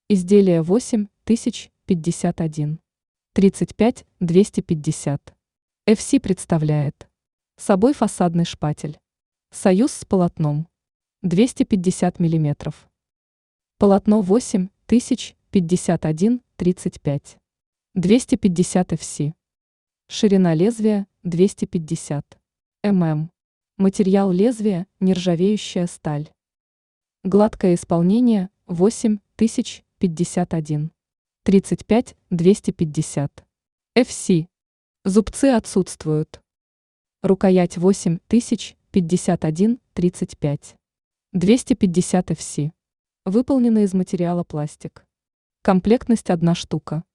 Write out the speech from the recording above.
Изделие 8051. 35 250. FC представляет собой фасадный шпатель. Союз с полотном. 250 мм. Полотно 8051 35. 250 FC. Ширина лезвия 250 мм. Материал лезвия нержавеющая сталь. Гладкое исполнение 8051 35 250 FC. Зубцы отсутствуют. Рукоять 8051 35 250 FC. Выполнена из материала пластик. Комплектность 1 штука.